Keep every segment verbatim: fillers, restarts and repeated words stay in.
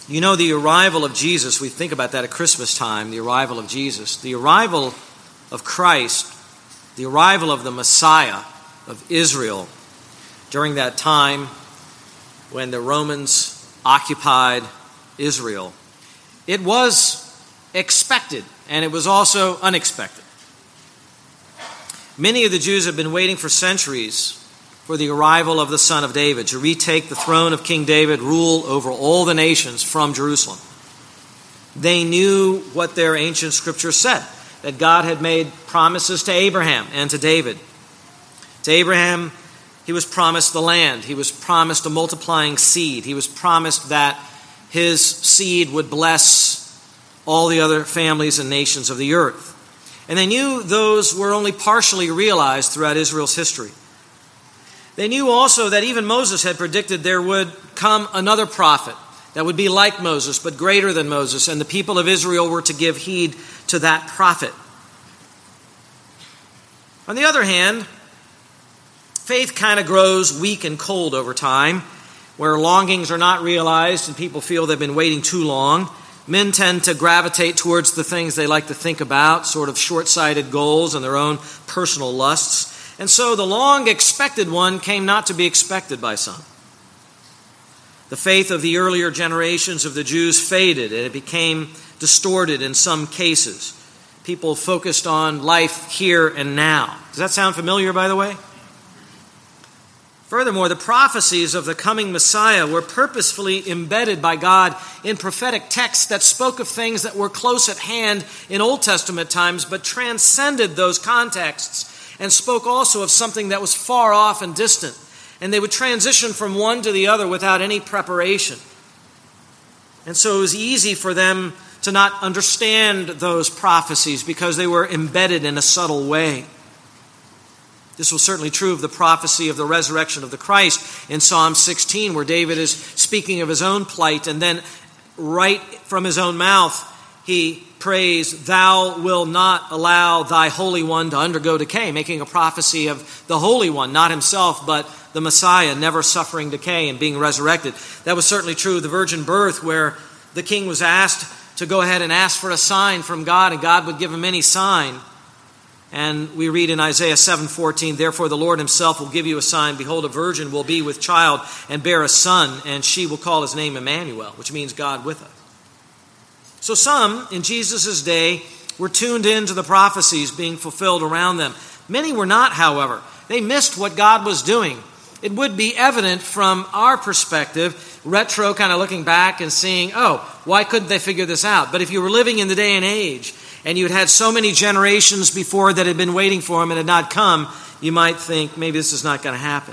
You know, the arrival of Jesus, we think about that at Christmas time, the arrival of Jesus. The arrival of Christ, the arrival of the Messiah of Israel during that time when the Romans occupied Israel. It was expected, and it was also unexpected. Many of the Jews have been waiting for centuries for the arrival of the Son of David to retake the throne of King David, rule over all the nations from Jerusalem. They knew what their ancient scripture said, that God had made promises to Abraham and to David. To Abraham, he was promised the land. He was promised a multiplying seed. He was promised that his seed would bless all the other families and nations of the earth. And they knew those were only partially realized throughout Israel's history. They knew also that even Moses had predicted there would come another prophet that would be like Moses, but greater than Moses, and the people of Israel were to give heed to that prophet. On the other hand, faith kind of grows weak and cold over time, where longings are not realized and people feel they've been waiting too long. Men tend to gravitate towards the things they like to think about, sort of short-sighted goals and their own personal lusts. And so the long-expected one came not to be expected by some. The faith of the earlier generations of the Jews faded, and it became distorted in some cases. People focused on life here and now. Does that sound familiar, by the way? Furthermore, the prophecies of the coming Messiah were purposefully embedded by God in prophetic texts that spoke of things that were close at hand in Old Testament times, but transcended those contexts and spoke also of something that was far off and distant. And they would transition from one to the other without any preparation. And so it was easy for them to not understand those prophecies because they were embedded in a subtle way. This was certainly true of the prophecy of the resurrection of the Christ in Psalm sixteen, where David is speaking of his own plight, and then right from his own mouth, he prays, "Thou wilt not allow thy Holy One to undergo decay," making a prophecy of the Holy One, not himself, but the Messiah, never suffering decay and being resurrected. That was certainly true of the virgin birth, where the king was asked to go ahead and ask for a sign from God, and God would give him any sign. And we read in Isaiah seven fourteen, "Therefore the Lord himself will give you a sign. Behold, a virgin will be with child and bear a son, and she will call his name Emmanuel," which means God with us. So some in Jesus' day were tuned into the prophecies being fulfilled around them. Many were not, however. They missed what God was doing. It would be evident from our perspective, retro kind of looking back and seeing, oh, why couldn't they figure this out? But if you were living in the day and age, and you had had so many generations before that had been waiting for him and had not come, you might think maybe this is not going to happen.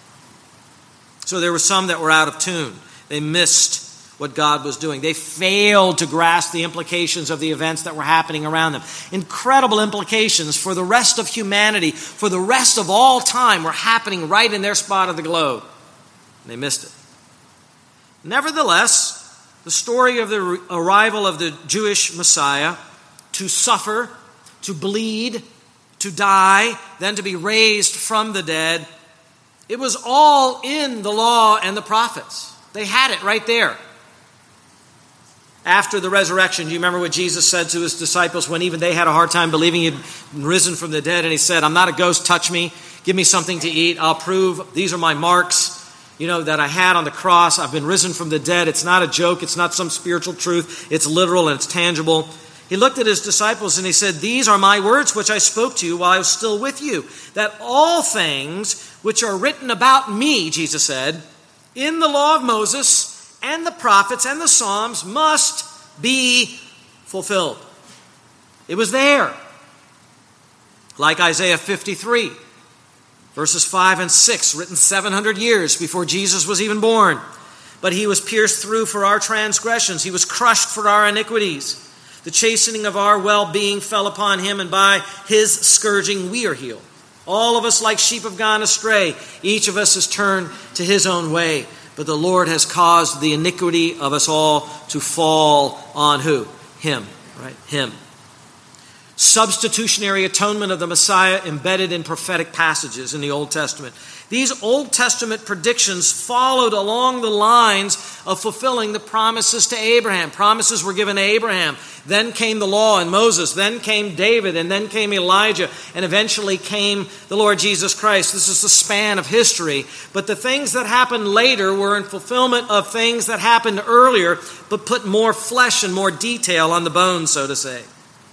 So there were some that were out of tune. They missed what God was doing. They failed to grasp the implications of the events that were happening around them. Incredible implications for the rest of humanity, for the rest of all time, were happening right in their spot of the globe. And they missed it. Nevertheless, the story of the arrival of the Jewish Messiah, to suffer, to bleed, to die, then to be raised from the dead, it was all in the law and the prophets. They had it right there. After the resurrection, do you remember what Jesus said to his disciples when even they had a hard time believing he'd risen from the dead? And he said, "I'm not a ghost, touch me, give me something to eat, I'll prove these are my marks, you know, that I had on the cross. I've been risen from the dead. It's not a joke, it's not some spiritual truth, it's literal and it's tangible." He looked at his disciples and he said, "These are my words which I spoke to you while I was still with you, that all things which are written about me," Jesus said, "in the law of Moses and the prophets and the Psalms must be fulfilled." It was there. Like Isaiah fifty-three, verses five and six, written seven hundred years before Jesus was even born. "But he was pierced through for our transgressions. He was crushed for our iniquities. The chastening of our well-being fell upon him, and by his scourging we are healed. All of us like sheep have gone astray. Each of us has turned to his own way. But the Lord has caused the iniquity of us all to fall on who? Him, right? Him." substitutionary atonement of the Messiah embedded in prophetic passages in the Old Testament. These Old Testament predictions followed along the lines of fulfilling the promises to Abraham. Promises were given to Abraham. Then came the law and Moses. Then came David. And then came Elijah. And eventually came the Lord Jesus Christ. This is the span of history. But the things that happened later were in fulfillment of things that happened earlier, but put more flesh and more detail on the bones, so to say.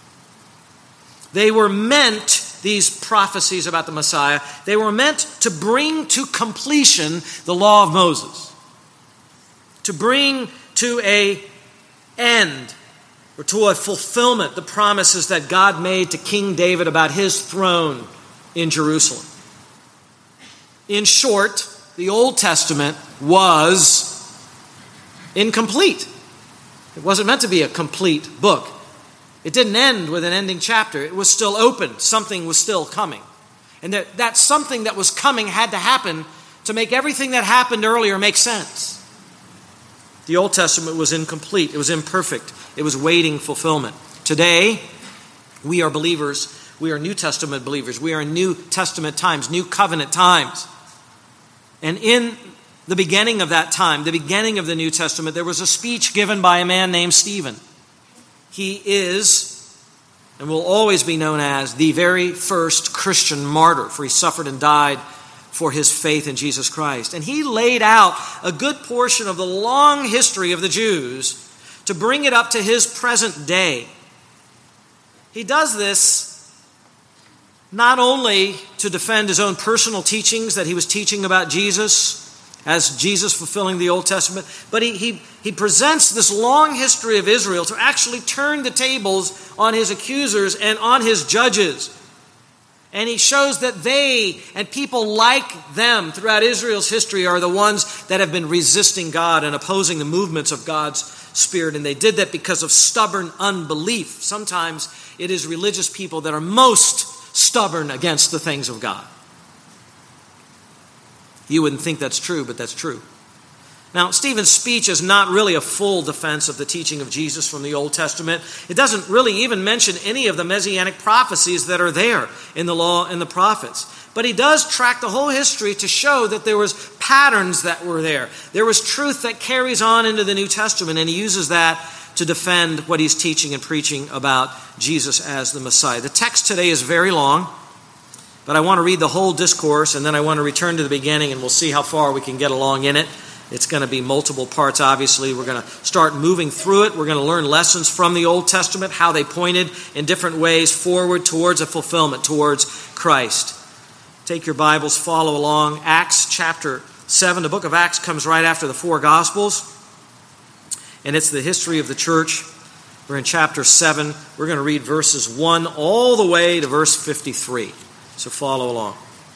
They were meant, these prophecies about the Messiah, they were meant to bring to completion the law of Moses. To bring to a end, or to a fulfillment, the promises that God made to King David about his throne in Jerusalem. In short, the Old Testament was incomplete. It wasn't meant to be a complete book. It didn't end with an ending chapter. It was still open. Something was still coming. And that, that something that was coming had to happen to make everything that happened earlier make sense. The Old Testament was incomplete. It was imperfect. It was waiting fulfillment. Today, we are believers. We are New Testament believers. We are in New Testament times, New Covenant times. And in the beginning of that time, the beginning of the New Testament, there was a speech given by a man named Stephen. He is, and will always be known as, the very first Christian martyr, for he suffered and died for his faith in Jesus Christ. And he laid out a good portion of the long history of the Jews to bring it up to his present day. He does this not only to defend his own personal teachings that he was teaching about Jesus, as Jesus fulfilling the Old Testament, but he, he, he presents this long history of Israel to actually turn the tables on his accusers and on his judges. And he shows that they and people like them throughout Israel's history are the ones that have been resisting God and opposing the movements of God's Spirit. And they did that because of stubborn unbelief. Sometimes it is religious people that are most stubborn against the things of God. You wouldn't think that's true, but that's true. Now, Stephen's speech is not really a full defense of the teaching of Jesus from the Old Testament. It doesn't really even mention any of the messianic prophecies that are there in the law and the prophets. But he does track the whole history to show that there was patterns that were there. There was truth that carries on into the New Testament, and he uses that to defend what he's teaching and preaching about Jesus as the Messiah. The text today is very long, but I want to read the whole discourse, and then I want to return to the beginning, and we'll see how far we can get along in it. It's going to be multiple parts, obviously. We're going to start moving through it. We're going to learn lessons from the Old Testament, how they pointed in different ways forward towards a fulfillment, towards Christ. Take your Bibles, follow along. Acts chapter seven. The book of Acts comes right after the four Gospels, and it's the history of the church. We're in chapter seven. We're going to read verses one all the way to verse fifty-three. So follow along.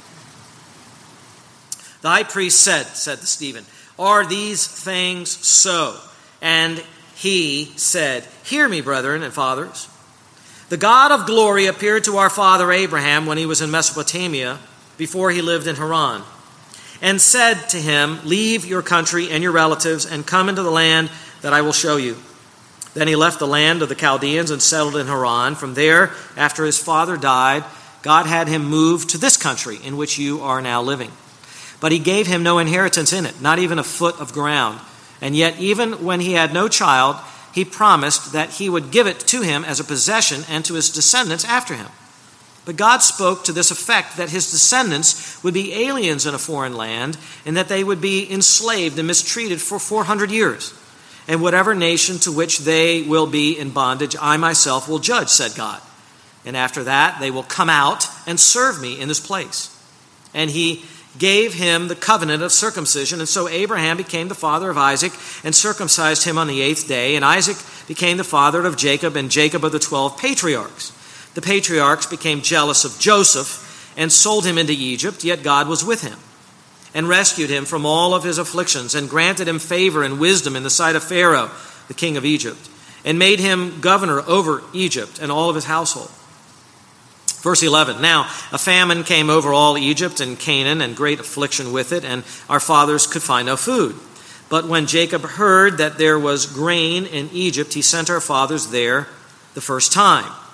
The high priest said, said to Stephen, "Are these things so?" And he said, "Hear me, brethren and fathers. The God of glory appeared to our father Abraham when he was in Mesopotamia, before he lived in Haran, and said to him, 'Leave your country and your relatives and come into the land that I will show you.' Then he left the land of the Chaldeans and settled in Haran. From there, after his father died, God had him move to this country in which you are now living. But he gave him no inheritance in it, not even a foot of ground. And yet, even when he had no child, he promised that he would give it to him as a possession and to his descendants after him. But God spoke to this effect, that his descendants would be aliens in a foreign land, and that they would be enslaved and mistreated for four hundred years. And whatever nation to which they will be in bondage, I myself will judge, said God. And after that, they will come out and serve me in this place." And he gave him the covenant of circumcision. And so Abraham became the father of Isaac and circumcised him on the eighth day. And Isaac became the father of Jacob, and Jacob of the twelve patriarchs. The patriarchs became jealous of Joseph and sold him into Egypt, yet God was with him and rescued him from all of his afflictions and granted him favor and wisdom in the sight of Pharaoh, the king of Egypt, and made him governor over Egypt and all of his household. Verse eleven, "Now a famine came over all Egypt and Canaan, and great affliction with it, and our fathers could find no food. But when Jacob heard that there was grain in Egypt, he sent our fathers there the first time.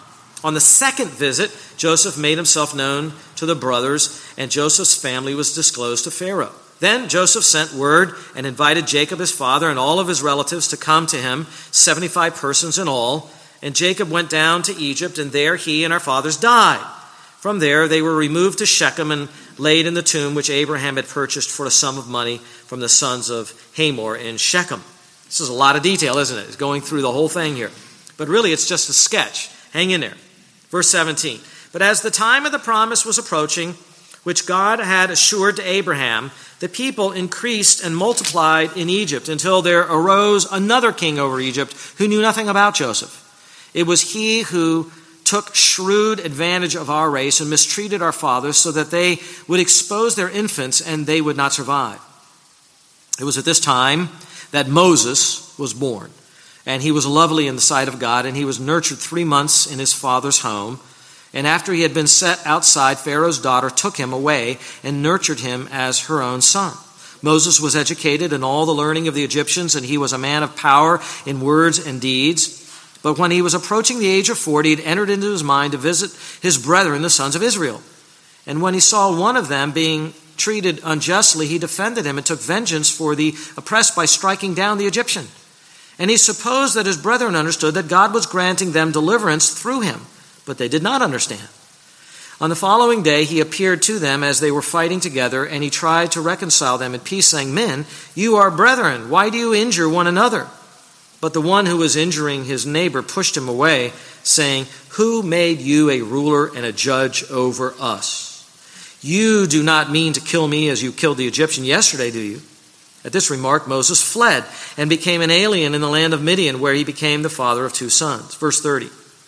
On the second visit, Joseph made himself known to the brothers, and Joseph's family was disclosed to Pharaoh. Then Joseph sent word and invited Jacob his father and all of his relatives to come to him, seventy-five persons in all. And Jacob went down to Egypt, and there he and our fathers died. From there they were removed to Shechem and laid in the tomb which Abraham had purchased for a sum of money from the sons of Hamor in Shechem. This is a lot of detail, isn't it? It's going through the whole thing here. But really it's just a sketch. Hang in there. Verse seventeen. But as the time of the promise was approaching, which God had assured to Abraham, the people increased and multiplied in Egypt until there arose another king over Egypt who knew nothing about Joseph. It was he who took shrewd advantage of our race and mistreated our fathers so that they would expose their infants and they would not survive. It was at this time that Moses was born, and he was lovely in the sight of God, and he was nurtured three months in his father's home. And after he had been set outside, Pharaoh's daughter took him away and nurtured him as her own son. Moses was educated in all the learning of the Egyptians, and he was a man of power in words and deeds. But when he was approaching the age of forty, it entered into his mind to visit his brethren, the sons of Israel. And when he saw one of them being treated unjustly, he defended him and took vengeance for the oppressed by striking down the Egyptian. And he supposed that his brethren understood that God was granting them deliverance through him, but they did not understand. On the following day, he appeared to them as they were fighting together, and he tried to reconcile them in peace, saying, "Men, you are brethren. Why do you injure one another?" But the one who was injuring his neighbor pushed him away, saying, "Who made you a ruler and a judge over us? You do not mean to kill me as you killed the Egyptian yesterday, do you?" At this remark, Moses fled and became an alien in the land of Midian, where he became the father of two sons. Verse thirty.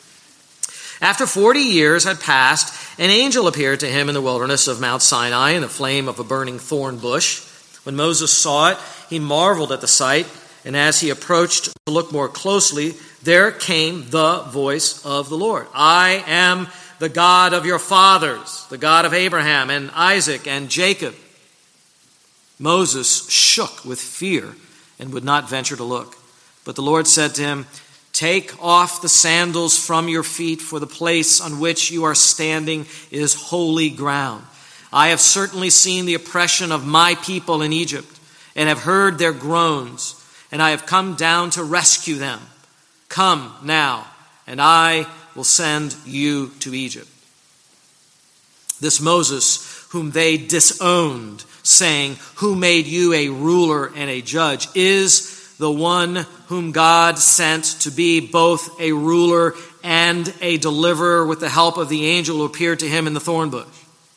After forty years had passed, an angel appeared to him in the wilderness of Mount Sinai in the flame of a burning thorn bush. When Moses saw it, he marveled at the sight, and as he approached to look more closely, there came the voice of the Lord. "I am the God of your fathers, the God of Abraham and Isaac and Jacob." Moses shook with fear and would not venture to look. But the Lord said to him, "Take off the sandals from your feet, for the place on which you are standing is holy ground. I have certainly seen the oppression of my people in Egypt, and have heard their groans, and I have come down to rescue them. Come now, and I will send you to Egypt." This Moses, whom they disowned, saying, "Who made you a ruler and a judge?" is the one whom God sent to be both a ruler and a deliverer with the help of the angel who appeared to him in the thorn bush.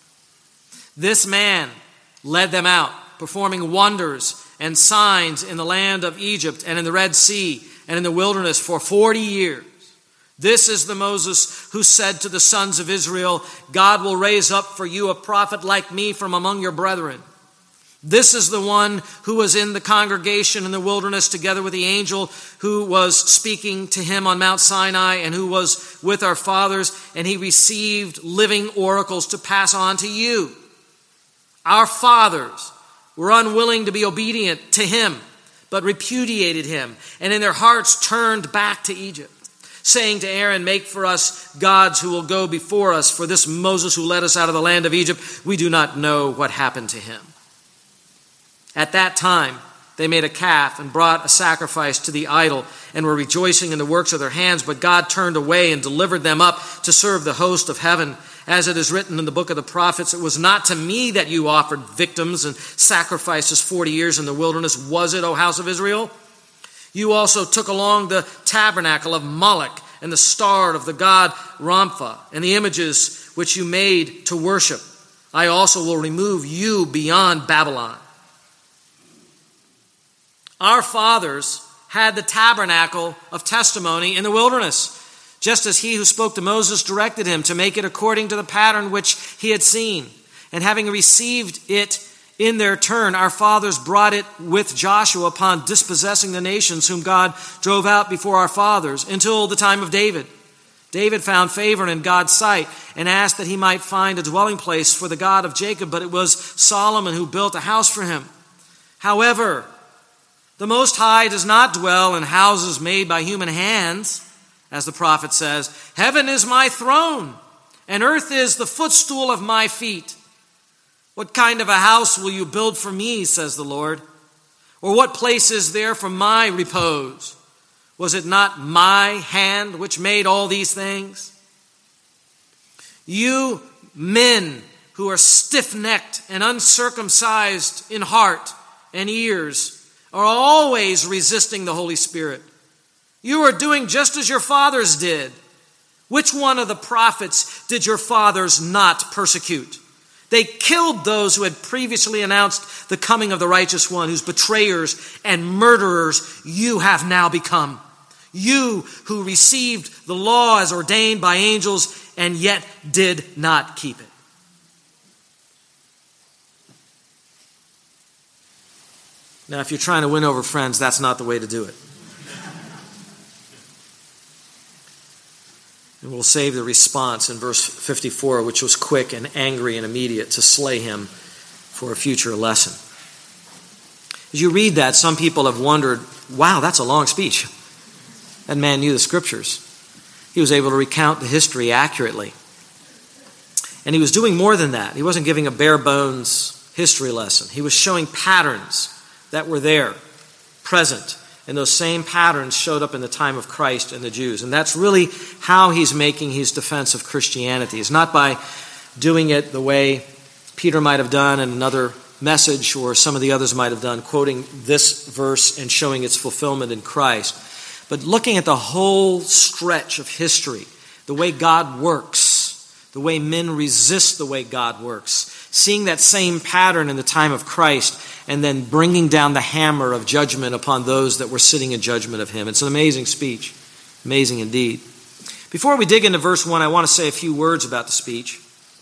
This man led them out, performing wonders and signs in the land of Egypt and in the Red Sea and in the wilderness for forty years. This is the Moses who said to the sons of Israel, "God will raise up for you a prophet like me from among your brethren." This is the one who was in the congregation in the wilderness together with the angel who was speaking to him on Mount Sinai and who was with our fathers, and he received living oracles to pass on to you. Our fathers were unwilling to be obedient to him, but repudiated him, and in their hearts turned back to Egypt, saying to Aaron, "Make for us gods who will go before us, for this Moses who led us out of the land of Egypt, we do not know what happened to him." At that time, they made a calf and brought a sacrifice to the idol and were rejoicing in the works of their hands. But God turned away and delivered them up to serve the host of heaven. As it is written in the book of the prophets, "It was not to me that you offered victims and sacrifices forty years in the wilderness, was it, O house of Israel? You also took along the tabernacle of Moloch and the star of the god Rampha and the images which you made to worship. I also will remove you beyond Babylon." Our fathers had the tabernacle of testimony in the wilderness, just as he who spoke to Moses directed him to make it according to the pattern which he had seen. And having received it in their turn, our fathers brought it with Joshua upon dispossessing the nations whom God drove out before our fathers until the time of David. David found favor in God's sight and asked that he might find a dwelling place for the God of Jacob, but it was Solomon who built a house for him. However, the Most High does not dwell in houses made by human hands, As the prophet says, heaven is my throne, and earth is the footstool of my feet. What kind of a house will you build for me, says the Lord? Or what place is there for my repose? Was it not my hand which made all these things? You men who are stiff-necked and uncircumcised in heart and ears are always resisting the Holy Spirit. You are doing just as your fathers did. Which one of the prophets did your fathers not persecute? They killed those who had previously announced the coming of the righteous one, whose betrayers and murderers you have now become. You who received the law as ordained by angels and yet did not keep it. Now, if you're trying to win over friends, that's not the way to do it. And we'll save the response in verse fifty-four, which was quick and angry and immediate, to slay him for a future lesson. As you read that, some people have wondered, wow, that's a long speech. That man knew the scriptures. He was able to recount the history accurately. And he was doing more than that. He wasn't giving a bare bones history lesson. He was showing patterns that were there, present. And those same patterns showed up in the time of Christ and the Jews. And that's really how he's making his defense of Christianity. It's not by doing it the way Peter might have done in another message, or some of the others might have done, quoting this verse and showing its fulfillment in Christ. But looking at the whole stretch of history, the way God works, the way men resist the way God works, seeing that same pattern in the time of Christ, and then bringing down the hammer of judgment upon those that were sitting in judgment of him. It's an amazing speech. Amazing indeed. Before we dig into verse one, I want to say a few words about the speech.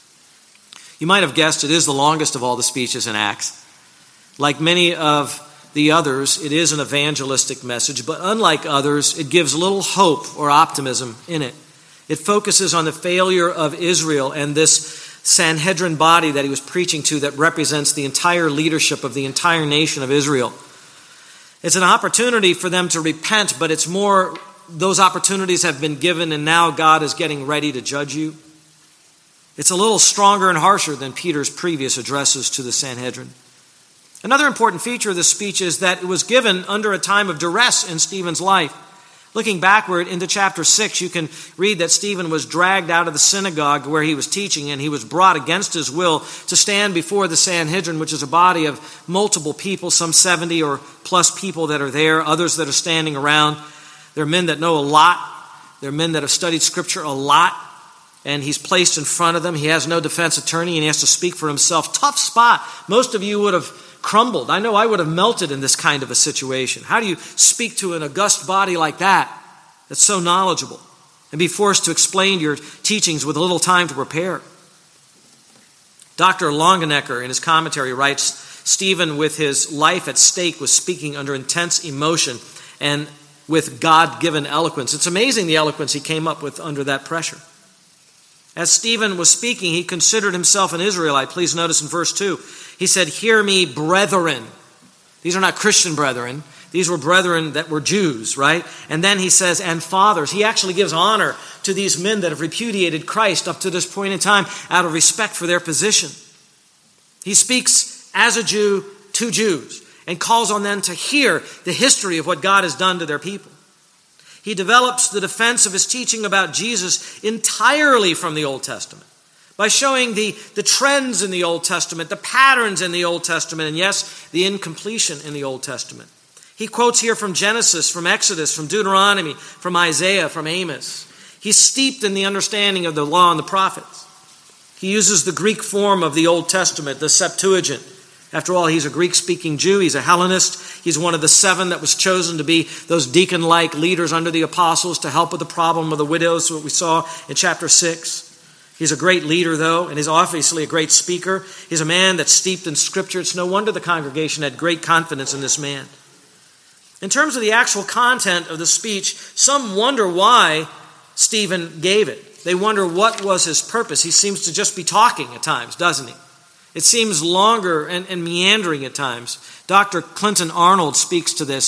You might have guessed it is the longest of all the speeches in Acts. Like many of the others, it is an evangelistic message, but unlike others, it gives little hope or optimism in it. It focuses on the failure of Israel and this Sanhedrin body that he was preaching to that represents the entire leadership of the entire nation of Israel. It's an opportunity for them to repent, but it's more, those opportunities have been given and now God is getting ready to judge you. It's a little stronger and harsher than Peter's previous addresses to the Sanhedrin. Another important feature of this speech is that it was given under a time of duress in Stephen's life. Looking backward into chapter six, you can read that Stephen was dragged out of the synagogue where he was teaching, and he was brought against his will to stand before the Sanhedrin, which is a body of multiple people, some seventy or plus people that are there, others that are standing around. They're men that know a lot. They're men that have studied Scripture a lot, and he's placed in front of them. He has no defense attorney, and he has to speak for himself. Tough spot. Most of you would have crumbled. I know I would have melted in this kind of a situation. How do you speak to an august body like that, that's so knowledgeable, and be forced to explain your teachings with little time to prepare? Doctor Longenecker, in his commentary, writes, Stephen, with his life at stake, was speaking under intense emotion and with God-given eloquence. It's amazing the eloquence he came up with under that pressure. As Stephen was speaking, he considered himself an Israelite. Please notice in verse two, he said, "Hear me, brethren." These are not Christian brethren. These were brethren that were Jews, right? And then he says, "and fathers." He actually gives honor to these men that have repudiated Christ up to this point in time out of respect for their position. He speaks as a Jew to Jews and calls on them to hear the history of what God has done to their people. He develops the defense of his teaching about Jesus entirely from the Old Testament by showing the, the trends in the Old Testament, the patterns in the Old Testament, and yes, the incompletion in the Old Testament. He quotes here from Genesis, from Exodus, from Deuteronomy, from Isaiah, from Amos. He's steeped in the understanding of the law and the prophets. He uses the Greek form of the Old Testament, the Septuagint. After all, he's a Greek-speaking Jew. He's a Hellenist. He's one of the seven that was chosen to be those deacon-like leaders under the apostles to help with the problem of the widows, what we saw in chapter six. He's a great leader, though, and he's obviously a great speaker. He's a man that's steeped in Scripture. It's no wonder the congregation had great confidence in this man. In terms of the actual content of the speech, some wonder why Stephen gave it. They wonder what was his purpose. He seems to just be talking at times, doesn't he? It seems longer and, and meandering at times. Doctor Clinton Arnold speaks to this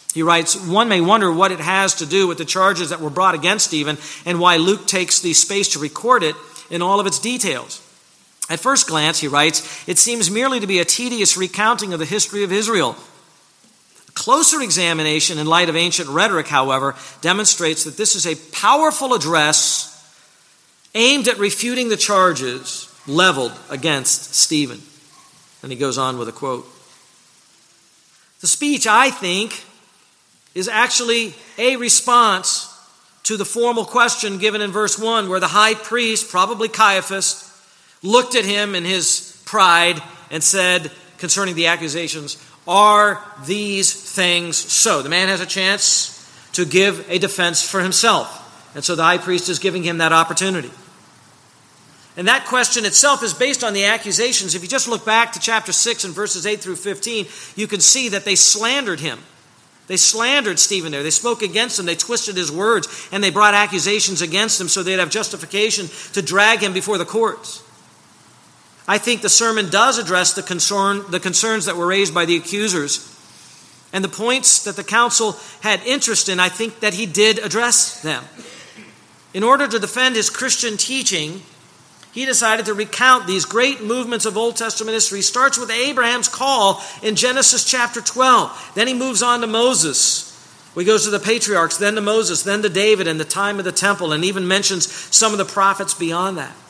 He writes, one may wonder what it has to do with the charges that were brought against Stephen and why Luke takes the space to record it in all of its details. At first glance, he writes, it seems merely to be a tedious recounting of the history of Israel. A closer examination in light of ancient rhetoric, however, demonstrates that this is a powerful address aimed at refuting the charges leveled against Stephen. And he goes on with a quote. The speech, I think, is actually a response to the formal question given in verse one, where the high priest, probably Caiaphas, looked at him in his pride and said concerning the accusations, are these things so? The man has a chance to give a defense for himself. And so the high priest is giving him that opportunity. And that question itself is based on the accusations. If you just look back to chapter six and verses eight through fifteen, you can see that they slandered him. They slandered Stephen there. They spoke against him. They twisted his words, and they brought accusations against him so they'd have justification to drag him before the courts. I think the sermon does address the concern, the concerns that were raised by the accusers. And the points that the council had interest in, I think that he did address them. In order to defend his Christian teaching, he decided to recount these great movements of Old Testament history. He starts with Abraham's call in Genesis chapter twelve. Then he moves on to Moses. He goes to the patriarchs, then to Moses, then to David and the time of the temple, and even mentions some of the prophets beyond that.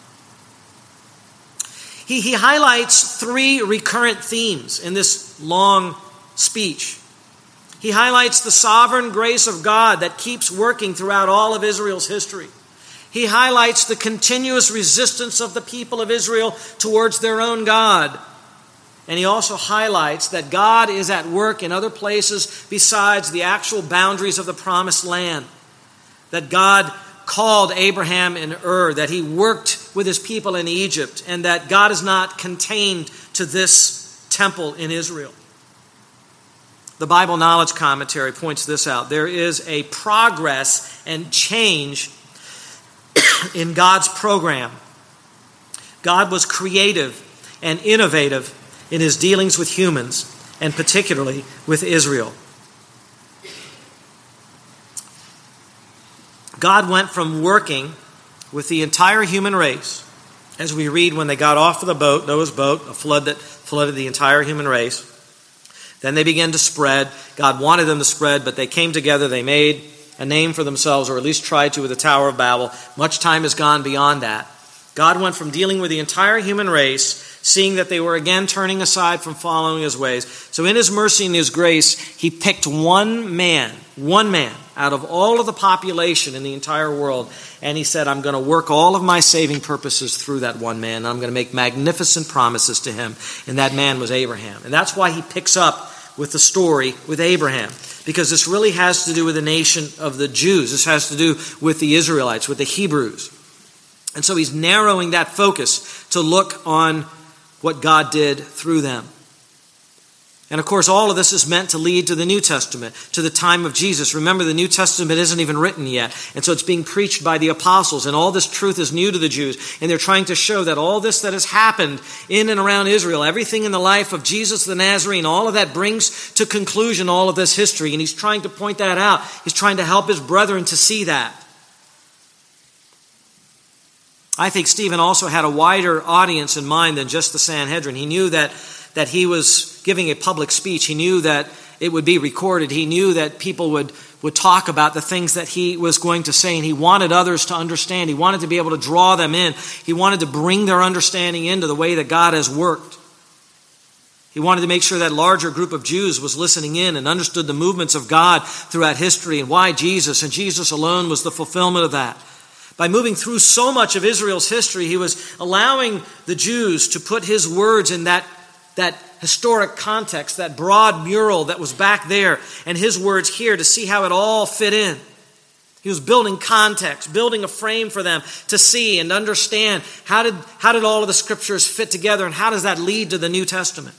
He, he highlights three recurrent themes in this long speech. He highlights the sovereign grace of God that keeps working throughout all of Israel's history. He highlights the continuous resistance of the people of Israel towards their own God. And he also highlights that God is at work in other places besides the actual boundaries of the promised land. That God called Abraham in Ur, that he worked with his people in Egypt, and that God is not contained to this temple in Israel. The Bible Knowledge Commentary points this out. There is a progress and change in God's program. God was creative and innovative in his dealings with humans, and particularly with Israel. God went from working with the entire human race, as we read when they got off of the boat, Noah's boat, a flood that flooded the entire human race. Then they began to spread. God wanted them to spread, but they came together, they made a name for themselves, or at least tried to, with the Tower of Babel. Much time has gone beyond that. God went from dealing with the entire human race, seeing that they were again turning aside from following his ways. So in his mercy and his grace, he picked one man, one man, out of all of the population in the entire world, and he said, I'm going to work all of my saving purposes through that one man, and I'm going to make magnificent promises to him. And that man was Abraham. And that's why he picks up with the story with Abraham, because this really has to do with the nation of the Jews. This has to do with the Israelites, with the Hebrews. And so he's narrowing that focus to look on what God did through them. And of course, all of this is meant to lead to the New Testament, to the time of Jesus. Remember, the New Testament isn't even written yet. And so it's being preached by the apostles. And all this truth is new to the Jews. And they're trying to show that all this that has happened in and around Israel, everything in the life of Jesus the Nazarene, all of that brings to conclusion all of this history. And he's trying to point that out. He's trying to help his brethren to see that. I think Stephen also had a wider audience in mind than just the Sanhedrin. He knew that that he was giving a public speech. He knew that it would be recorded. He knew that people would, would talk about the things that he was going to say, and he wanted others to understand. He wanted to be able to draw them in. He wanted to bring their understanding into the way that God has worked. He wanted to make sure that larger group of Jews was listening in and understood the movements of God throughout history and why Jesus and Jesus alone was the fulfillment of that. By moving through so much of Israel's history, he was allowing the Jews to put his words in that that historic context, that broad mural that was back there, and his words here to see how it all fit in. He was building context, building a frame for them to see and understand how did, how did all of the scriptures fit together, and how does that lead to the New Testament.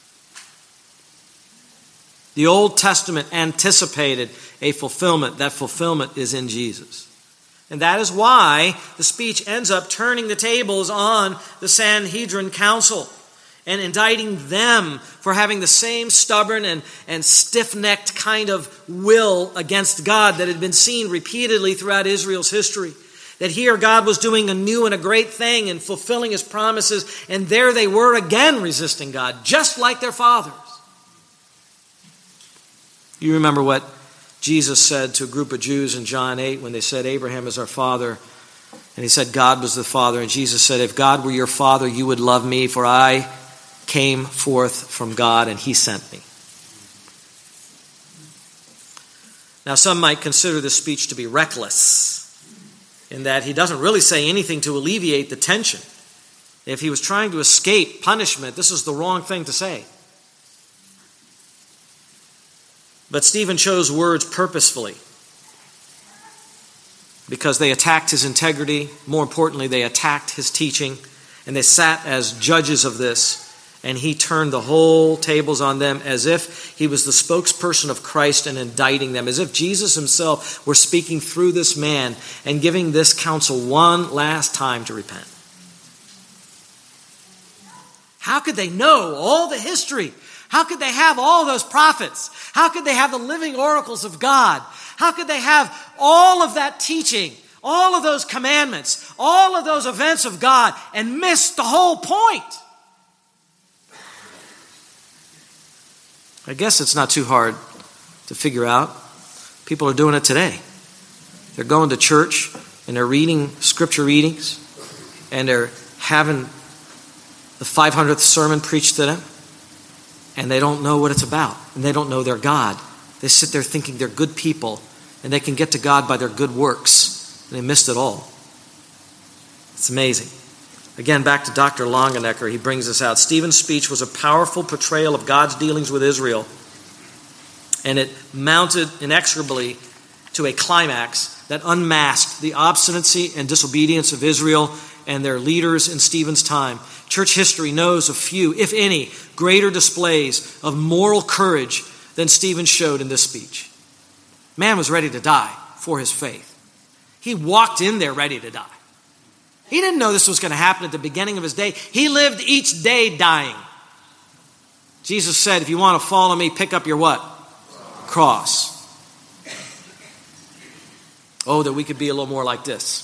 The Old Testament anticipated a fulfillment. That fulfillment is in Jesus. And that is why the speech ends up turning the tables on the Sanhedrin Council. and indicting them for having the same stubborn and, and stiff-necked kind of will against God that had been seen repeatedly throughout Israel's history. That here God was doing a new and a great thing and fulfilling his promises, and there they were again resisting God, just like their fathers. You remember what Jesus said to a group of Jews in John eight when they said, Abraham is our father, and he said God was the father, and Jesus said, if God were your father, you would love me, for I came forth from God and he sent me. Now some might consider this speech to be reckless, in that he doesn't really say anything to alleviate the tension. If he was trying to escape punishment, this is the wrong thing to say. But Stephen chose words purposefully because they attacked his integrity. More importantly, they attacked his teaching, and they sat as judges of this, and he turned the whole tables on them as if he was the spokesperson of Christ and indicting them, as if Jesus himself were speaking through this man and giving this council one last time to repent. How could they know all the history? How could they have all those prophets? How could they have the living oracles of God? How could they have all of that teaching, all of those commandments, all of those events of God, and miss the whole point? I guess it's not too hard to figure out. People are doing it today. They're going to church and they're reading scripture readings and they're having the five hundredth sermon preached to them, and they don't know what it's about, and they don't know their God. They sit there thinking they're good people and they can get to God by their good works, and they missed it all. It's amazing. Again, back to Doctor Longenecker, he brings this out. Stephen's speech was a powerful portrayal of God's dealings with Israel, and it mounted inexorably to a climax that unmasked the obstinacy and disobedience of Israel and their leaders in Stephen's time. Church history knows of few, if any, greater displays of moral courage than Stephen showed in this speech. Man was ready to die for his faith. He walked in there ready to die. He didn't know this was going to happen at the beginning of his day. He lived each day dying. Jesus said, if you want to follow me, pick up your what? Cross. Oh, that we could be a little more like this.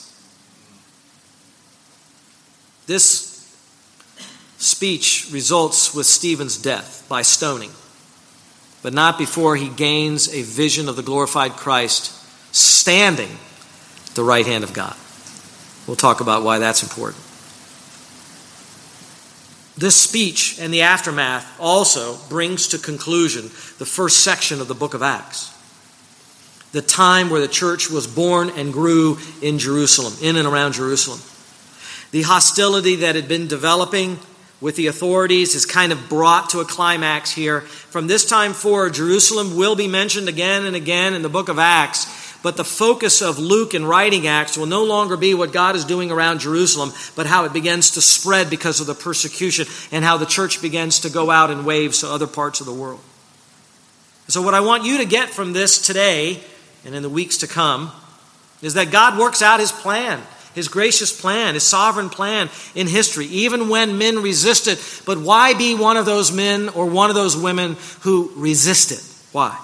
This speech results with Stephen's death by stoning, but not before he gains a vision of the glorified Christ standing at the right hand of God. We'll talk about why that's important. This speech and the aftermath also brings to conclusion the first section of the book of Acts. The time where the church was born and grew in Jerusalem, in and around Jerusalem. The hostility that had been developing with the authorities is kind of brought to a climax here. From this time forward, Jerusalem will be mentioned again and again in the book of Acts, but the focus of Luke in writing Acts will no longer be what God is doing around Jerusalem, but how it begins to spread because of the persecution and how the church begins to go out in waves to other parts of the world. So what I want you to get from this today and in the weeks to come is that God works out his plan, his gracious plan, his sovereign plan in history, even when men resist it. But why be one of those men or one of those women who resist it? Why?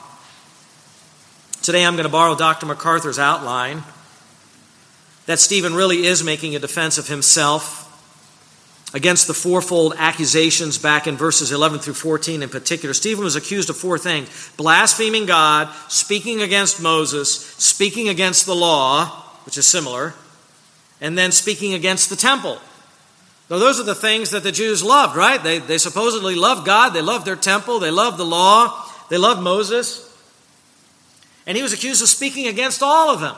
Today I'm going to borrow Doctor MacArthur's outline that Stephen really is making a defense of himself against the fourfold accusations back in verses eleven through fourteen in particular. Stephen was accused of four things: blaspheming God, speaking against Moses, speaking against the law, which is similar, and then speaking against the temple. Now, those are the things that the Jews loved, right? They, they supposedly loved God, they loved their temple, they loved the law, they loved Moses. And he was accused of speaking against all of them.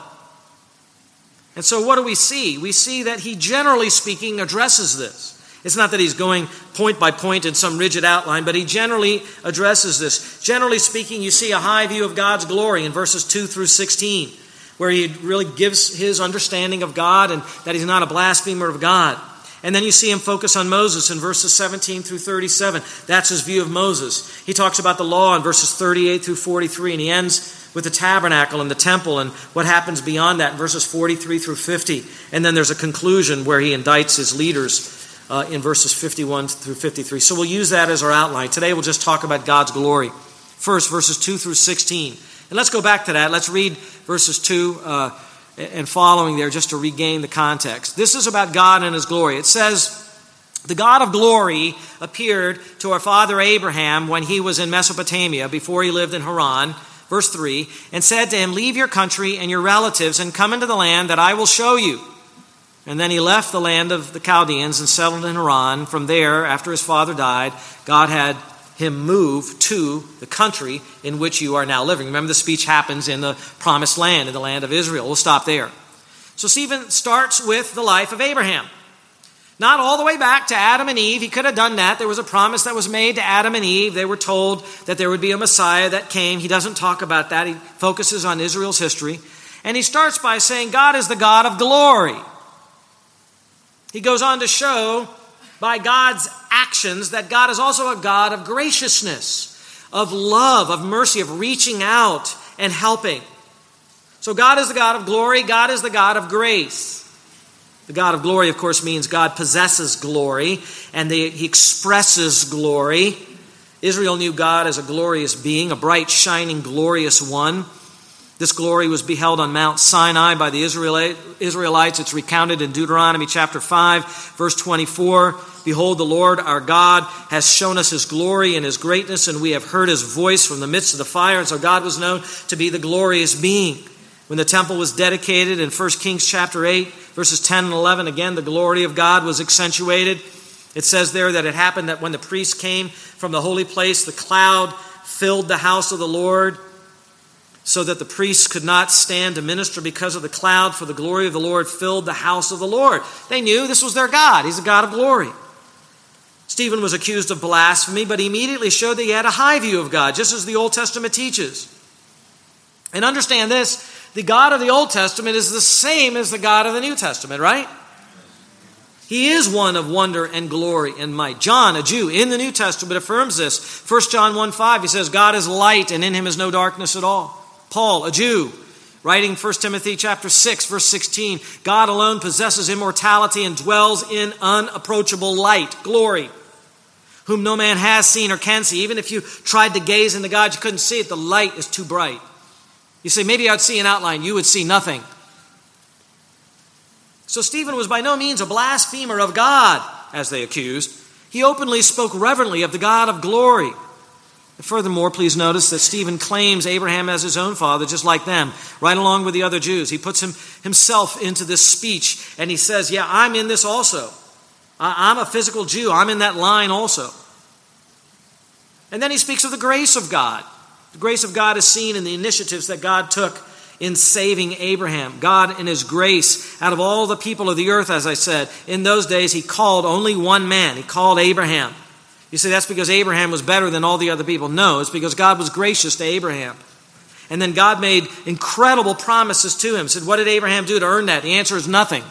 And so what do we see? We see that he, generally speaking, addresses this. It's not that he's going point by point in some rigid outline, but he generally addresses this. Generally speaking, you see a high view of God's glory in verses two through sixteen, where he really gives his understanding of God and that he's not a blasphemer of God. And then you see him focus on Moses in verses seventeen through thirty-seven. That's his view of Moses. He talks about the law in verses thirty-eight through forty-three, and he ends with the tabernacle and the temple and what happens beyond that in verses forty-three through fifty. And then there's a conclusion where he indicts his leaders uh, in verses fifty-one through fifty-three. So we'll use that as our outline. Today we'll just talk about God's glory. First, verses two through sixteen. And let's go back to that. Let's read verses two uh, and following there just to regain the context. This is about God and his glory. It says, the God of glory appeared to our father Abraham when he was in Mesopotamia, before he lived in Haran, verse three, and said to him, leave your country and your relatives and come into the land that I will show you. And then he left the land of the Chaldeans and settled in Haran. From there, after his father died, God had him move to the country in which you are now living. Remember, the speech happens in the promised land, in the land of Israel. We'll stop there. So Stephen starts with the life of Abraham. Not all the way back to Adam and Eve. He could have done that. There was a promise that was made to Adam and Eve. They were told that there would be a Messiah that came. He doesn't talk about that. He focuses on Israel's history. And he starts by saying God is the God of glory. He goes on to show by God's actions that God is also a God of graciousness, of love, of mercy, of reaching out and helping. So God is the God of glory. God is the God of grace. The God of glory, of course, means God possesses glory, and they, he expresses glory. Israel knew God as a glorious being, a bright, shining, glorious one. This glory was beheld on Mount Sinai by the Israelites. It's recounted in Deuteronomy chapter five, verse twenty-four. Behold, the Lord our God has shown us his glory and his greatness, and we have heard his voice from the midst of the fire. And so God was known to be the glorious being. When the temple was dedicated in First Kings chapter eight, verses ten and eleven, again, the glory of God was accentuated. It says there that it happened that when the priest came from the holy place, the cloud filled the house of the Lord, so that the priests could not stand to minister because of the cloud, for the glory of the Lord filled the house of the Lord. They knew this was their God. He's a God of glory. Stephen was accused of blasphemy, but he immediately showed that he had a high view of God, just as the Old Testament teaches. And understand this, the God of the Old Testament is the same as the God of the New Testament, right? He is one of wonder and glory and might. John, a Jew in the New Testament, affirms this. First John one five, he says, God is light and in him is no darkness at all. Paul, a Jew, writing First Timothy chapter six, verse sixteen, God alone possesses immortality and dwells in unapproachable light, glory, whom no man has seen or can see. Even if you tried to gaze into God, you couldn't see it. The light is too bright. You say, maybe I'd see an outline. You would see nothing. So Stephen was by no means a blasphemer of God, as they accused. He openly spoke reverently of the God of glory. And furthermore, please notice that Stephen claims Abraham as his own father, just like them, right along with the other Jews. He puts him, himself into this speech, and he says, yeah, I'm in this also. I'm a physical Jew. I'm in that line also. And then he speaks of the grace of God. The grace of God is seen in the initiatives that God took in saving Abraham. God, in his grace, out of all the people of the earth, as I said, in those days he called only one man. He called Abraham. You say that's because Abraham was better than all the other people. No, it's because God was gracious to Abraham. And then God made incredible promises to him. Said, what did Abraham do to earn that? The answer is nothing.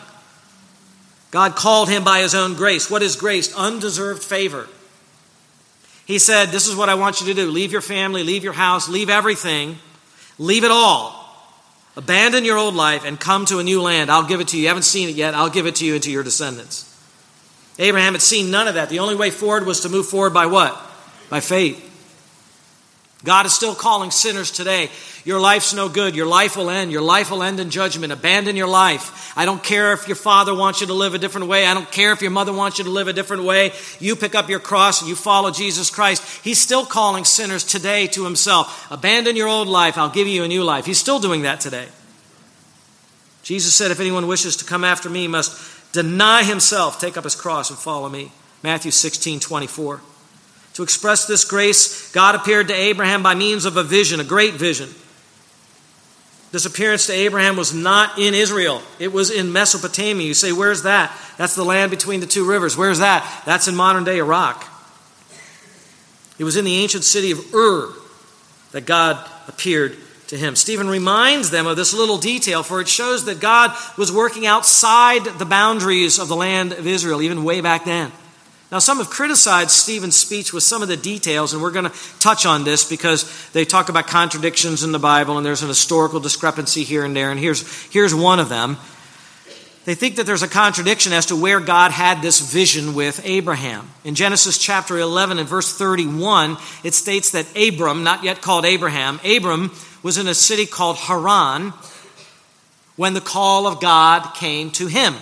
God called him by his own grace. What is grace? Undeserved favor. He said, this is what I want you to do. Leave your family, leave your house, leave everything. Leave it all. Abandon your old life and come to a new land. I'll give it to you. You haven't seen it yet. I'll give it to you and to your descendants. Abraham had seen none of that. The only way forward was to move forward by what? By faith. God is still calling sinners today. Your life's no good. Your life will end. Your life will end in judgment. Abandon your life. I don't care if your father wants you to live a different way. I don't care if your mother wants you to live a different way. You pick up your cross and you follow Jesus Christ. He's still calling sinners today to himself. Abandon your old life. I'll give you a new life. He's still doing that today. Jesus said, if anyone wishes to come after me, he must deny himself, take up his cross and follow me. Matthew sixteen twenty-four. To express this grace, God appeared to Abraham by means of a vision, a great vision. This appearance to Abraham was not in Israel. It was in Mesopotamia. You say, where's that? That's the land between the two rivers. Where's that? That's in modern-day Iraq. It was in the ancient city of Ur that God appeared to him. Stephen reminds them of this little detail, for it shows that God was working outside the boundaries of the land of Israel, even way back then. Now, some have criticized Stephen's speech with some of the details, and we're going to touch on this because they talk about contradictions in the Bible, and there's an historical discrepancy here and there, and here's, here's one of them. They think that there's a contradiction as to where God had this vision with Abraham. In Genesis chapter eleven and verse thirty-one, it states that Abram, not yet called Abraham, Abram was in a city called Haran when the call of God came to him.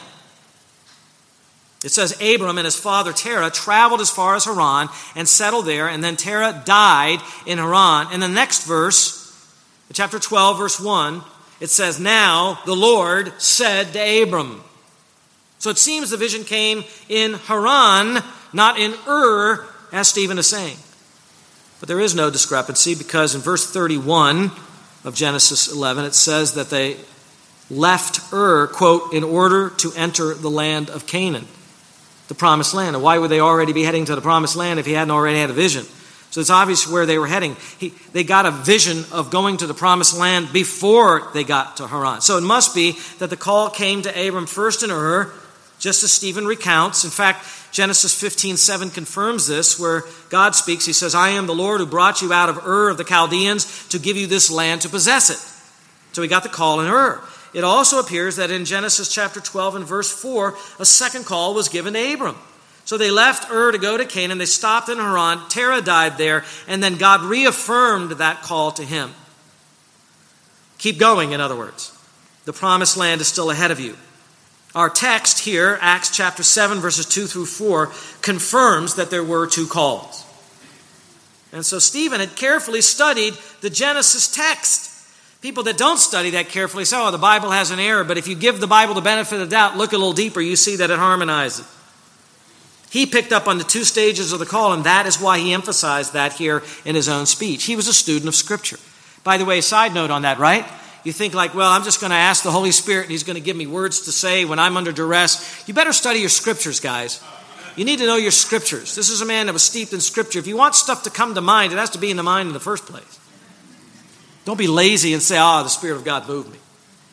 It says Abram and his father Terah traveled as far as Haran and settled there, and then Terah died in Haran. In the next verse, chapter twelve, verse one, it says, now the Lord said to Abram. So it seems the vision came in Haran, not in Ur, as Stephen is saying. But there is no discrepancy, because in verse thirty-one of Genesis eleven, it says that they left Ur, quote, in order to enter the land of Canaan, the promised land. And why would they already be heading to the promised land if he hadn't already had a vision? So it's obvious where they were heading. He, they got a vision of going to the promised land before they got to Haran. So it must be that the call came to Abram first in Ur, just as Stephen recounts. In fact, Genesis fifteen seven confirms this, where God speaks. He says, I am the Lord who brought you out of Ur of the Chaldeans to give you this land to possess it. So he got the call in Ur. It also appears that in Genesis chapter twelve and verse four, a second call was given to Abram. So they left Ur to go to Canaan. They stopped in Haran. Terah died there. And then God reaffirmed that call to him. Keep going, in other words. The promised land is still ahead of you. Our text here, Acts chapter seven, verses two through four, confirms that there were two calls. And so Stephen had carefully studied the Genesis text. People that don't study that carefully say, oh, the Bible has an error. But if you give the Bible the benefit of the doubt, look a little deeper, you see that it harmonizes. He picked up on the two stages of the call, and that is why he emphasized that here in his own speech. He was a student of Scripture. By the way, side note on that, right? You think like, well, I'm just going to ask the Holy Spirit, and he's going to give me words to say when I'm under duress. You better study your Scriptures, guys. You need to know your Scriptures. This is a man that was steeped in Scripture. If you want stuff to come to mind, it has to be in the mind in the first place. Don't be lazy and say, ah, oh, the Spirit of God moved me.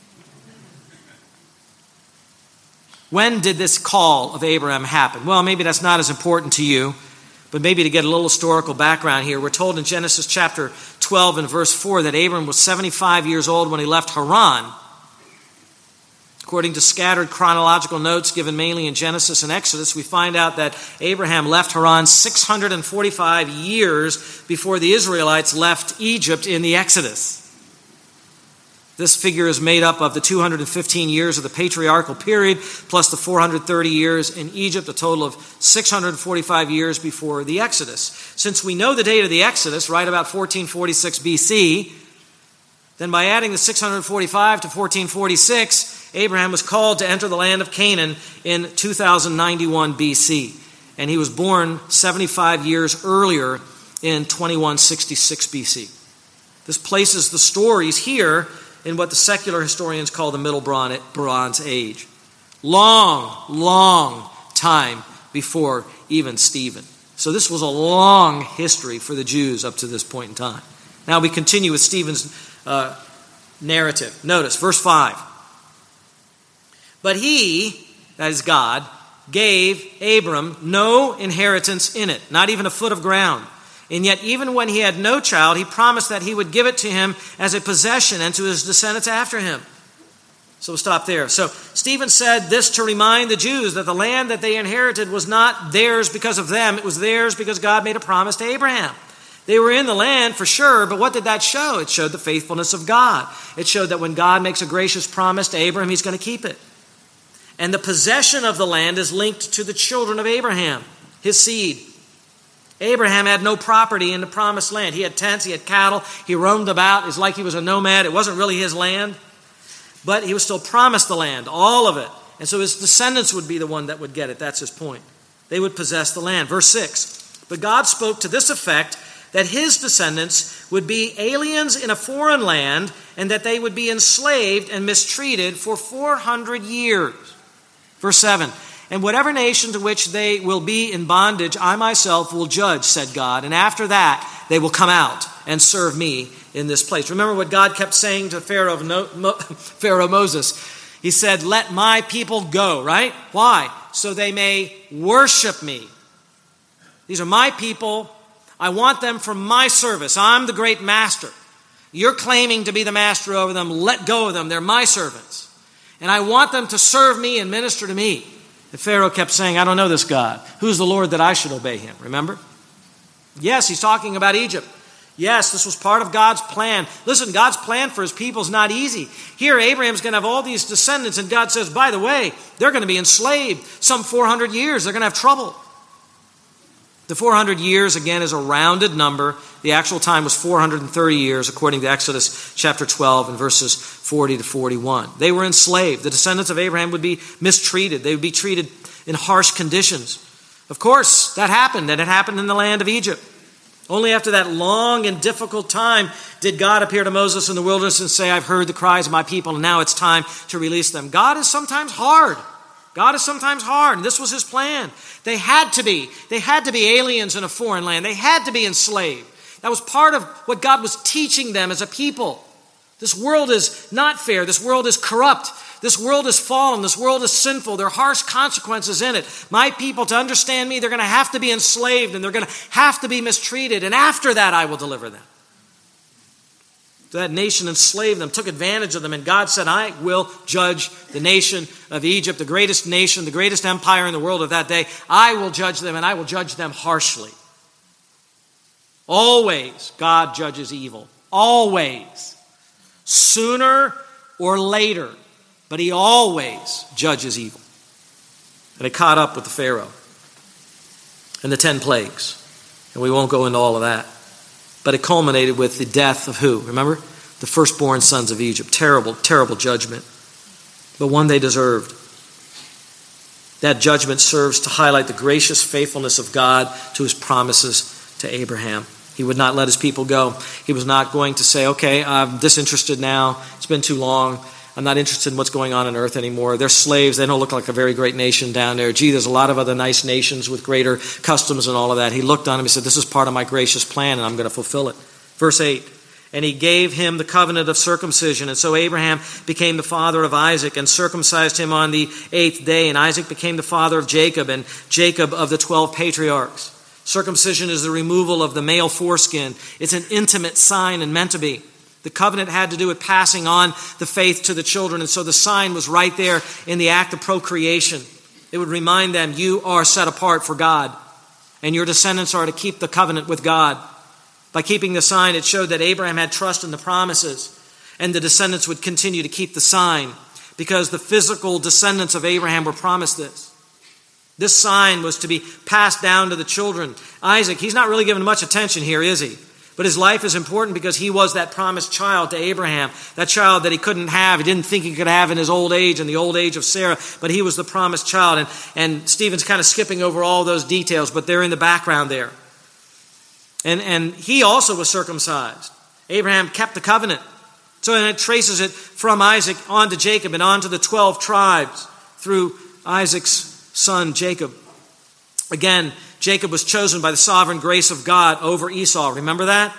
When did this call of Abraham happen? Well, maybe that's not as important to you, but maybe to get a little historical background here, we're told in Genesis chapter twelve and verse four that Abram was seventy-five years old when he left Haran. According to scattered chronological notes given mainly in Genesis and Exodus, we find out that Abraham left Haran six hundred forty-five years before the Israelites left Egypt in the Exodus. This figure is made up of the two hundred fifteen years of the patriarchal period plus the four hundred thirty years in Egypt, a total of six hundred forty-five years before the Exodus. Since we know the date of the Exodus, right about fourteen forty-six B C, then by adding the six hundred forty-five to fourteen forty-six, Abraham was called to enter the land of Canaan in two thousand ninety-one B C. And he was born seventy-five years earlier in twenty-one sixty-six B C. This places the stories here in what the secular historians call the Middle Bronze Age. Long, long time before even Stephen. So this was a long history for the Jews up to this point in time. Now we continue with Stephen's uh, narrative. Notice, verse five. But he, that is God, gave Abram no inheritance in it, not even a foot of ground. And yet, even when he had no child, he promised that he would give it to him as a possession and to his descendants after him. So we'll stop there. So Stephen said this to remind the Jews that the land that they inherited was not theirs because of them. It was theirs because God made a promise to Abraham. They were in the land for sure, but what did that show? It showed the faithfulness of God. It showed that when God makes a gracious promise to Abraham, he's going to keep it. And the possession of the land is linked to the children of Abraham, his seed. Abraham had no property in the promised land. He had tents, he had cattle, he roamed about. It's like he was a nomad. It wasn't really his land, but he was still promised the land, all of it. And so his descendants would be the one that would get it. That's his point. They would possess the land. Verse six, but God spoke to this effect, that his descendants would be aliens in a foreign land and that they would be enslaved and mistreated for four hundred years. Verse seven, and whatever nation to which they will be in bondage, I myself will judge, said God. And after that, they will come out and serve me in this place. Remember what God kept saying to Pharaoh, no, Mo, Pharaoh Moses. He said, let my people go, right? Why? So they may worship me. These are my people. I want them for my service. I'm the great master. You're claiming to be the master over them. Let go of them. They're my servants. and I want them to serve me and minister to me. And Pharaoh kept saying, I don't know this God. Who's the Lord that I should obey him? Remember? Yes, he's talking about Egypt. Yes, this was part of God's plan. Listen, God's plan for his people is not easy. Here, Abraham's going to have all these descendants, and God says, by the way, they're going to be enslaved some four hundred years. They're going to have trouble. The four hundred years, again, is a rounded number. The actual time was four hundred thirty years, according to Exodus chapter twelve and verses forty to forty-one. They were enslaved. The descendants of Abraham would be mistreated. They would be treated in harsh conditions. Of course, that happened, and it happened in the land of Egypt. Only after that long and difficult time did God appear to Moses in the wilderness and say, I've heard the cries of my people, and now it's time to release them. God is sometimes hard. God is sometimes hard, and this was his plan. They had to be. They had to be aliens in a foreign land. They had to be enslaved. That was part of what God was teaching them as a people. This world is not fair. This world is corrupt. This world is fallen. This world is sinful. There are harsh consequences in it. My people, to understand me, they're going to have to be enslaved, and they're going to have to be mistreated, and after that I will deliver them. So that nation enslaved them, took advantage of them, and God said, I will judge the nation of Egypt, the greatest nation, the greatest empire in the world of that day. I will judge them, and I will judge them harshly. Always, God judges evil. Always. Sooner or later. But he always judges evil. And it caught up with the Pharaoh and the ten plagues. And we won't go into all of that. But it culminated with the death of who? Remember? The firstborn sons of Egypt. Terrible, terrible judgment. But one they deserved. That judgment serves to highlight the gracious faithfulness of God to his promises to Abraham. He would not let his people go. He was not going to say, okay, I'm disinterested now. It's been too long. I'm not interested in what's going on on earth anymore. They're slaves. They don't look like a very great nation down there. Gee, there's a lot of other nice nations with greater customs and all of that. He looked on him and said, this is part of my gracious plan, and I'm going to fulfill it. Verse eight, and he gave him the covenant of circumcision. And so Abraham became the father of Isaac and circumcised him on the eighth day. And Isaac became the father of Jacob, and Jacob of the twelve patriarchs. Circumcision is the removal of the male foreskin. It's an intimate sign and meant to be. The covenant had to do with passing on the faith to the children, and so the sign was right there in the act of procreation. It would remind them, you are set apart for God, and your descendants are to keep the covenant with God. By keeping the sign, it showed that Abraham had trust in the promises, and the descendants would continue to keep the sign, because the physical descendants of Abraham were promised this. This sign was to be passed down to the children. Isaac, he's not really given much attention here, is he? But his life is important because he was that promised child to Abraham, that child that he couldn't have, he didn't think he could have in his old age and the old age of Sarah, but he was the promised child. And, and Stephen's kind of skipping over all those details, but they're in the background there. And, and he also was circumcised. Abraham kept the covenant. So and it traces it from Isaac on to Jacob and on to the twelve tribes through Isaac's son Jacob. Again, Jacob was chosen by the sovereign grace of God over Esau. Remember that?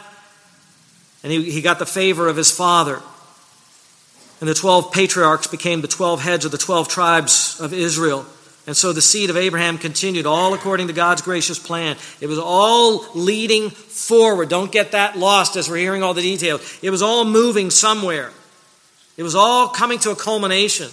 And he, he got the favor of his father. And the twelve patriarchs became the twelve heads of the twelve tribes of Israel. And so the seed of Abraham continued, all according to God's gracious plan. It was all leading forward. Don't get that lost as we're hearing all the details. It was all moving somewhere. It was all coming to a culmination.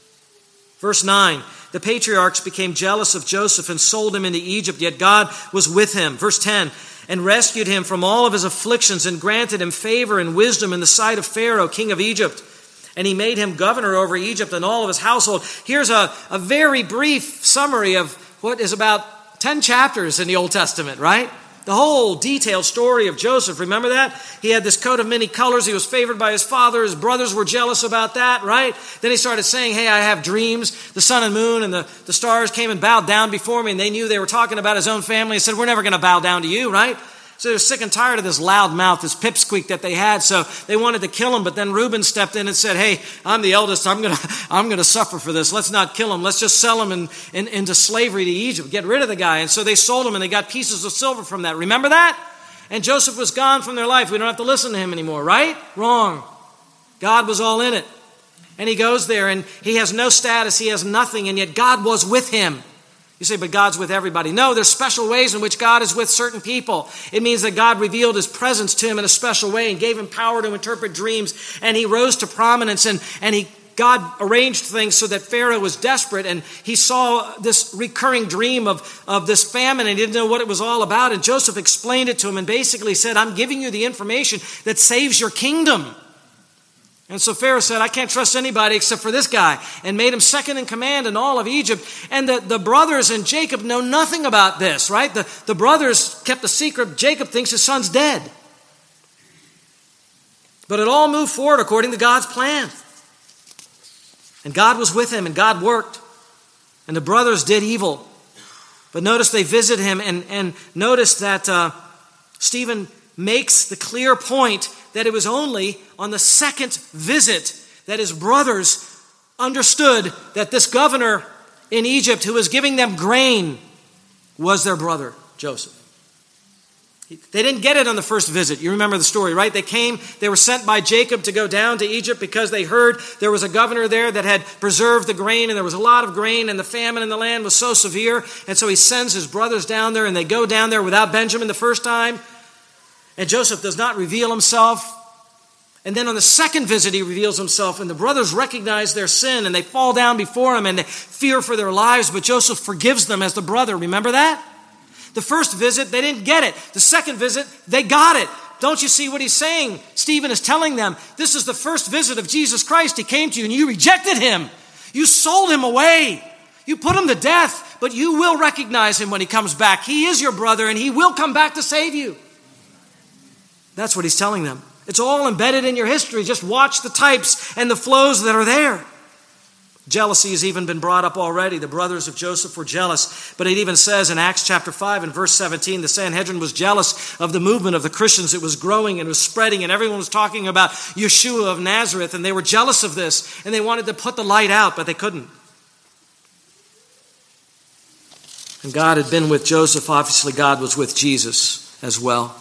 Verse nine, the patriarchs became jealous of Joseph and sold him into Egypt, yet God was with him. Verse ten, and rescued him from all of his afflictions and granted him favor and wisdom in the sight of Pharaoh, king of Egypt. And he made him governor over Egypt and all of his household. Here's a, a very brief summary of what is about ten chapters in the Old Testament, right? The whole detailed story of Joseph. Remember that? He had this coat of many colors. He was favored by his father. His brothers were jealous about that, right? Then he started saying, hey, I have dreams. The sun and moon and the, the stars came and bowed down before me. And they knew they were talking about his own family and said, we're never going to bow down to you, right? So they were sick and tired of this loud mouth, this pipsqueak that they had. So they wanted to kill him. But then Reuben stepped in and said, hey, I'm the eldest. I'm going to I'm going to suffer for this. Let's not kill him. Let's just sell him in, in, into slavery to Egypt. Get rid of the guy. And so they sold him and they got pieces of silver from that. Remember that? And Joseph was gone from their life. We don't have to listen to him anymore, right? Wrong. God was all in it. And he goes there and he has no status. He has nothing. And yet God was with him. You say, but God's with everybody. No, there's special ways in which God is with certain people. It means that God revealed his presence to him in a special way and gave him power to interpret dreams. And he rose to prominence and, and he God arranged things so that Pharaoh was desperate, and he saw this recurring dream of, of this famine, and he didn't know what it was all about. And Joseph explained it to him and basically said, I'm giving you the information that saves your kingdom. And so Pharaoh said, I can't trust anybody except for this guy, and made him second in command in all of Egypt. And the, the brothers and Jacob know nothing about this, right? The, the brothers kept the secret. Jacob thinks his son's dead. But it all moved forward according to God's plan. And God was with him, and God worked. And the brothers did evil. But notice they visit him, and, and notice that uh, Stephen makes the clear point that it was only on the second visit that his brothers understood that this governor in Egypt who was giving them grain was their brother, Joseph. They didn't get it on the first visit. You remember the story, right? They came, they were sent by Jacob to go down to Egypt because they heard there was a governor there that had preserved the grain, and there was a lot of grain, and the famine in the land was so severe. And so he sends his brothers down there, and they go down there without Benjamin the first time. And Joseph does not reveal himself. And then on the second visit, he reveals himself, and the brothers recognize their sin, and they fall down before him, and they fear for their lives, but Joseph forgives them as the brother. Remember that? The first visit, they didn't get it. The second visit, they got it. Don't you see what he's saying? Stephen is telling them, this is the first visit of Jesus Christ. He came to you, and you rejected him. You sold him away. You put him to death, but you will recognize him when he comes back. He is your brother, and he will come back to save you. That's what he's telling them. It's all embedded in your history. Just watch the types and the flows that are there. Jealousy has even been brought up already. The brothers of Joseph were jealous. But it even says in Acts chapter five and verse seventeen, the Sanhedrin was jealous of the movement of the Christians. It was growing and it was spreading, and everyone was talking about Yeshua of Nazareth, and they were jealous of this, and they wanted to put the light out, but they couldn't. And God had been with Joseph. Obviously, God was with Jesus as well.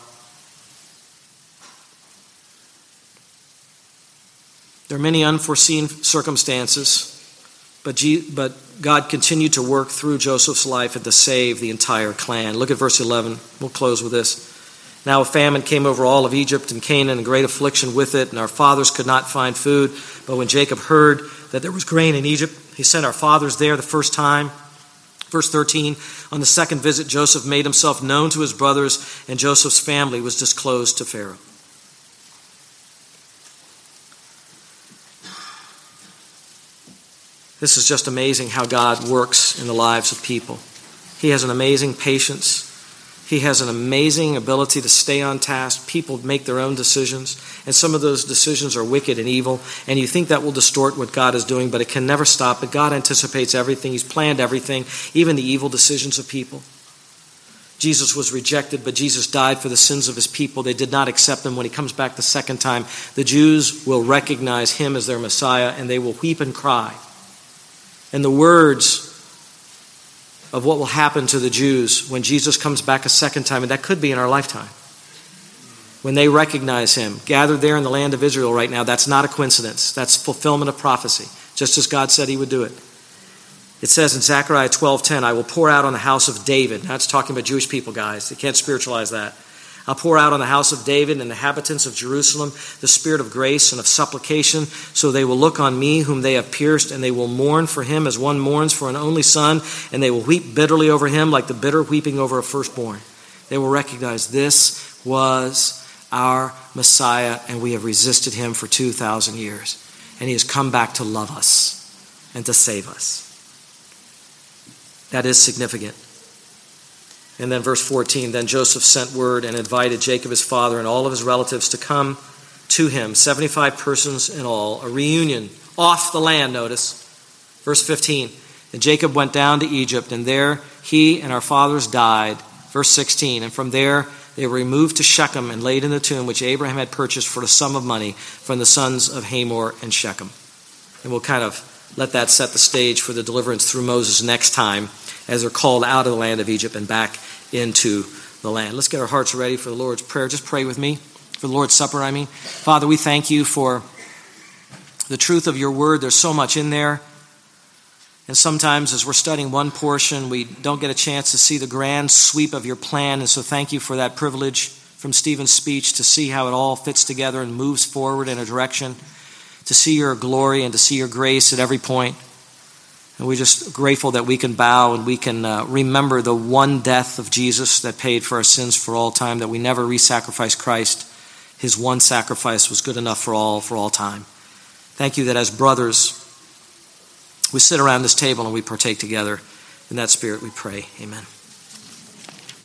There are many unforeseen circumstances, but, G- but God continued to work through Joseph's life and to save the entire clan. Look at verse eleven. We'll close with this. Now a famine came over all of Egypt and Canaan, and great affliction with it, and our fathers could not find food. But when Jacob heard that there was grain in Egypt, he sent our fathers there the first time. Verse thirteen, on the second visit, Joseph made himself known to his brothers, and Joseph's family was disclosed to Pharaoh. This is just amazing how God works in the lives of people. He has an amazing patience. He has an amazing ability to stay on task. People make their own decisions, and some of those decisions are wicked and evil, and you think that will distort what God is doing, but it can never stop it. God anticipates everything. He's planned everything, even the evil decisions of people. Jesus was rejected, but Jesus died for the sins of his people. They did not accept him. When he comes back the second time, the Jews will recognize him as their Messiah, and they will weep and cry. And the words of what will happen to the Jews when Jesus comes back a second time, and that could be in our lifetime, when they recognize him, gathered there in the land of Israel right now, that's not a coincidence. That's fulfillment of prophecy, just as God said he would do it. It says in Zechariah twelve ten, I will pour out on the house of David. Now it's talking about Jewish people, guys. You can't spiritualize that. I'll pour out on the house of David and the inhabitants of Jerusalem the spirit of grace and of supplication, so they will look on me whom they have pierced, and they will mourn for him as one mourns for an only son, and they will weep bitterly over him like the bitter weeping over a firstborn. They will recognize this was our Messiah, and we have resisted him for two thousand years. And he has come back to love us and to save us. That is significant. And then verse fourteen, then Joseph sent word and invited Jacob his father and all of his relatives to come to him, seventy-five persons in all, a reunion off the land, notice. Verse fifteen, and Jacob went down to Egypt, and there he and our fathers died. Verse sixteen, and from there they were removed to Shechem and laid in the tomb which Abraham had purchased for a sum of money from the sons of Hamor and Shechem. And we'll kind of let that set the stage for the deliverance through Moses next time, as they're called out of the land of Egypt and back into the land. Let's get our hearts ready for the Lord's Prayer. Just pray with me, for the Lord's Supper, I mean. Father, we thank you for the truth of your word. There's so much in there. And sometimes as we're studying one portion, we don't get a chance to see the grand sweep of your plan. And so thank you for that privilege from Stephen's speech to see how it all fits together and moves forward in a direction. to see your glory and to see your grace at every point. And we're just grateful that we can bow and we can uh, remember the one death of Jesus that paid for our sins for all time, that we never re-sacrificed Christ. His one sacrifice was good enough for all, for all time. Thank you that as brothers, we sit around this table and we partake together. In that spirit we pray. Amen.